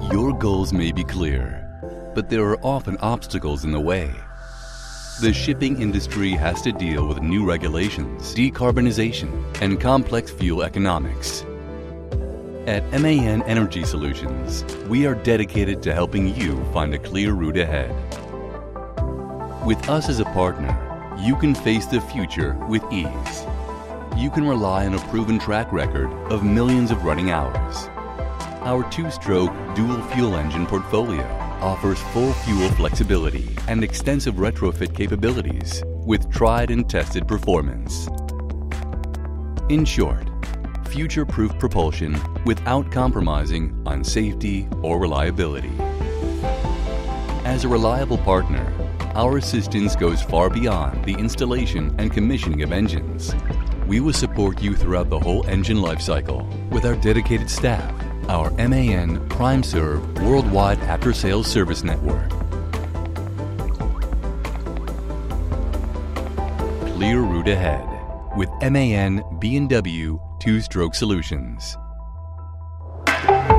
Your goals may be clear, but there are often obstacles in the way. The shipping industry has to deal with new regulations, decarbonization, and complex fuel economics. At MAN Energy Solutions, we are dedicated to helping you find a clear route ahead. With us as a partner, you can face the future with ease. You can rely on a proven track record of millions of running hours. Our two-stroke dual-fuel engine portfolio offers full fuel flexibility and extensive retrofit capabilities with tried and tested performance. In short, future-proof propulsion without compromising on safety or reliability. As a reliable partner, our assistance goes far beyond the installation and commissioning of engines. We will support you throughout the whole engine lifecycle with our dedicated staff, our MAN PrimeServe worldwide after-sales service network. Clear route ahead with MAN B&W Two-Stroke Solutions.